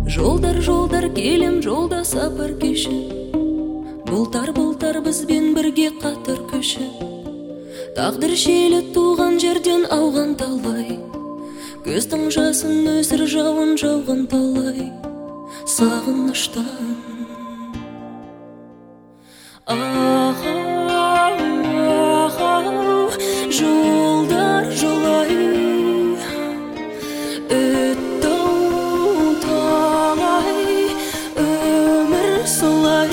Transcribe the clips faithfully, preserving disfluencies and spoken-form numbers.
Жолдар, жолдар келем, жолда сапар кешіп, бұлтар-бұлтар бізбен бірге қатар көшіп, тағдыр желі туған жерден ауған талай, көздің жасын өсір жауын жауған талай сағыныштан. Ағау, ағау, жолдар жолай өтті-ау талай, өмір солай.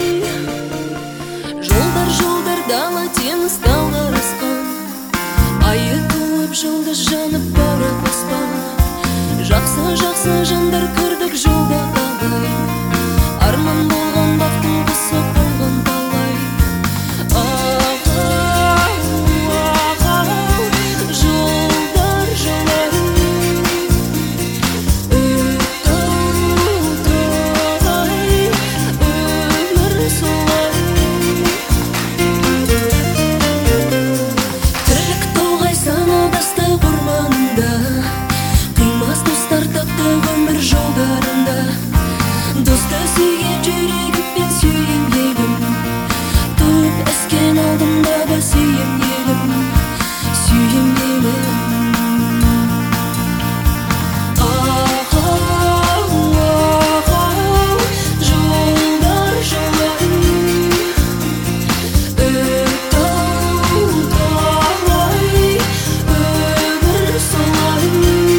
Жолдар, жолдар, дала теңіз талғар асқан, айы туып жұлдыз жанып баурап аспан. Жақсы, жақсы жандар көрдік жолда талай, арман болған бақтың құсы болған талай. Ағау, ағау, жолдар жолай өтті-ау талай, өмір солай. Тірлік тоғай саналдасты құрбанында, қимас достар тапты өмір жолдарында. Досты сүйген жүрегіммен сүйем елім, туып өскен алдымда ба сүйем елім, сүйем елім. Ағау, ағау, жолдар жолай өтті-ау талай, өмір солай.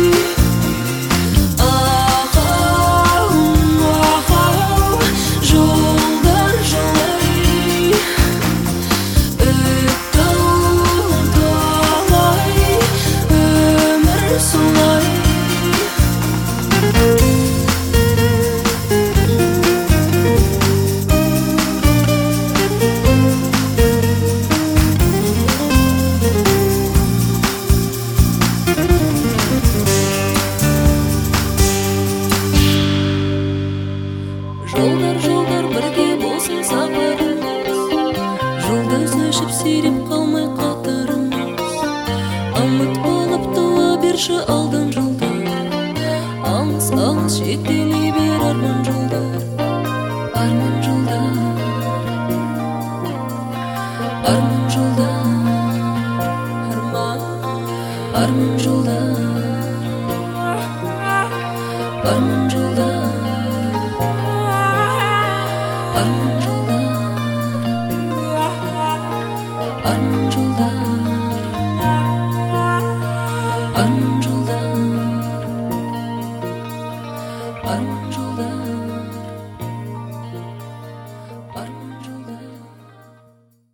Жолдар, жолдар бірге болсын сапарымыз, жұлдыз өшіп сиреп қалмай қатарымыз. Үміт болып туа берші алдын жолдар, алыс, алыс жетелей бер арман жолдар, арман жолдар, арман жолдар, арман, арман жолдар, арман жолдар. Arman jollar, arman jollar, arman jollar, arman jollar.